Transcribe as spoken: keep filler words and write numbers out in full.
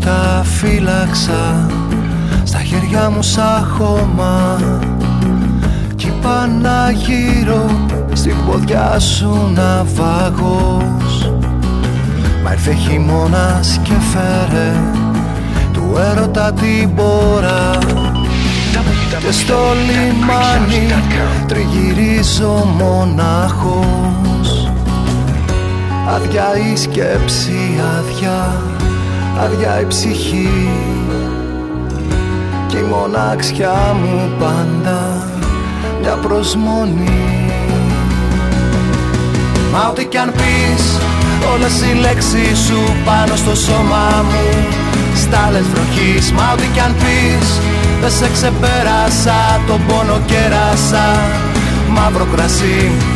τα φύλαξα στα χέρια μου σαν χώμα κι Παναγύρω στην ποδιά σου ναυαγός. Μα ήρθε χειμώνας και φέρε του έρωτα την πόρα και στο λιμάνι τριγυρίζω μοναχός. Άδεια η σκέψη, άδεια, άδεια η ψυχή κι η μοναξιά μου πάντα μια προσμονή. Μα ό,τι κι αν πεις, όλες οι λέξεις σου πάνω στο σώμα μου στάλες βροχής. Μα ό,τι κι αν πεις, δεν σε ξεπέρασα, τον πόνο κέρασα. Μαύρο κρασί